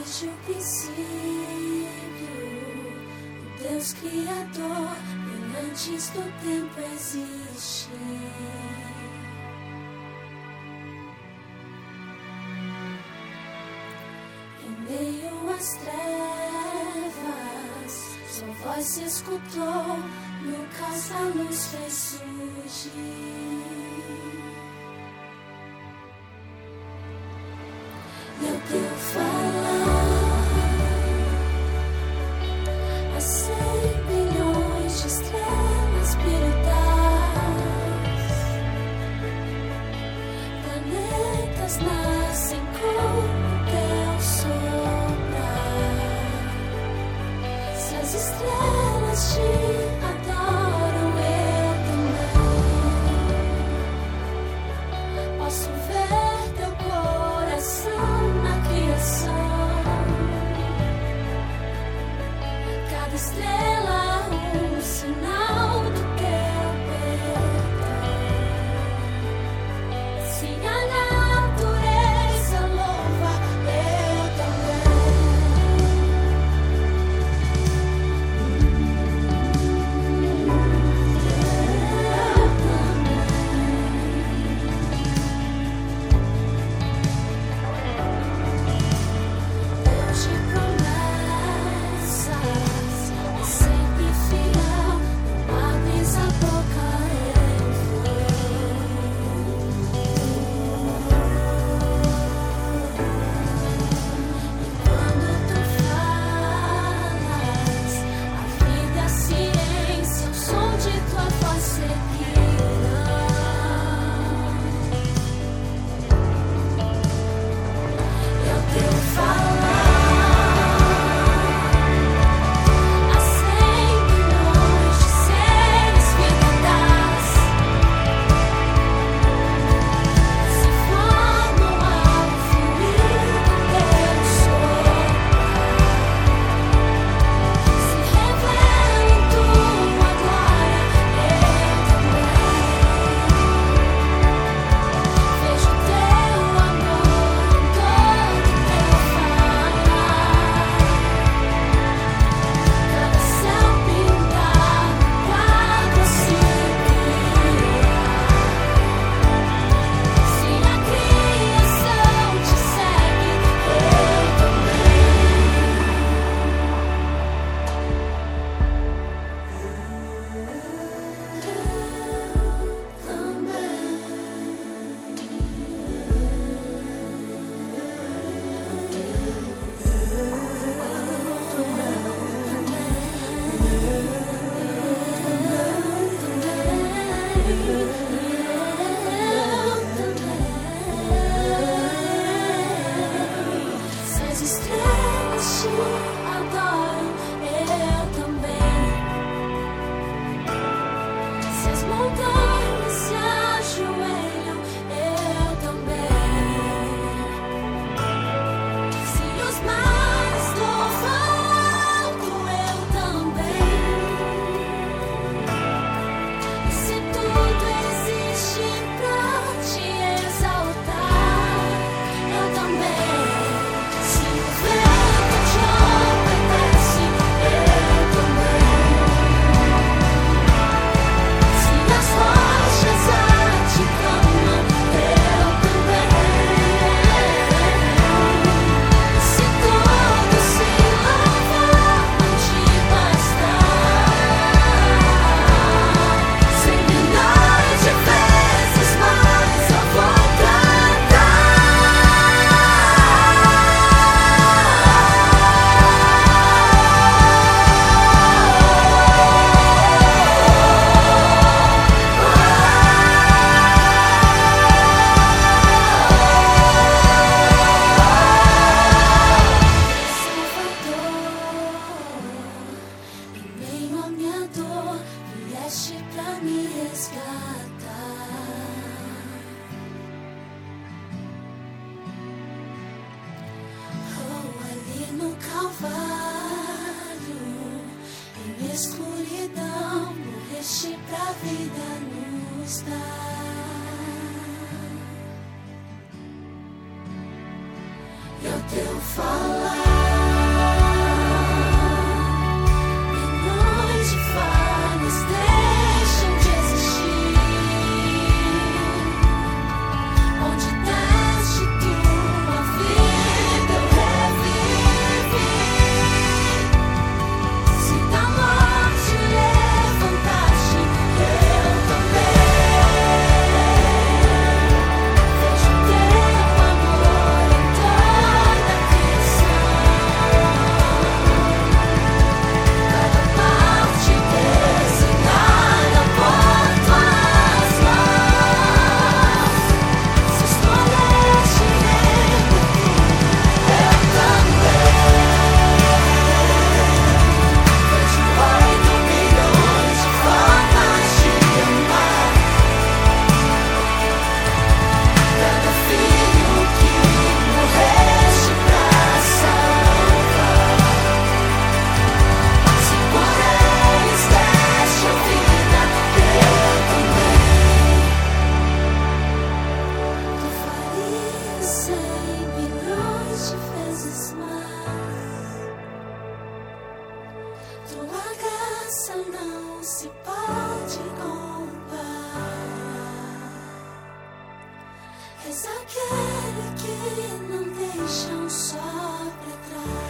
Desde o princípio, o Deus Criador, bem antes do tempo existir. Em meio às trevas, sua voz se escutou, no caos a luz fez surgir. E ao teu falar, há 100 bilhões de estrelas brilhantes, planetas nascem com o teu soprar. Se as estrelas te adoram, eu também posso ver teu coração na criação. Cada estrela um sinal do teu perdão. Se a natureza louva, eu Deus de promessas, é sempre fiel, não abres a boca em e quando tu falas, a vida e a ciência, o som de tua voz seguirão. E ao teu falar, há 100 bilhões de seres vidas se formam ao fluir do teu soprar. Se revelam tua glória, eu também vejo teu amor em todo teu falar. Cada céu pintado, quadro a se criar. Se a criação te segue, eu Se as estrelas te adoram, eu também. Se as montanhas se ajoelham, eu também. Se os mares louvam alto, eu também. E se tudo existe pra te exaltar, eu também. Se o vento te obedece, eu também. Se as rochas a te clamam, eu também. E se tudo se louvar, não te bastar. 100 milhões de vezes mais eu vou cantar. Salvador, em meio à minha dor, vieste pra me resgatar. Oh, ali no Calvário, em escuridão, morreste pra vida nos dar. E ao teu falar, És aquele que não deixa um só pra trás.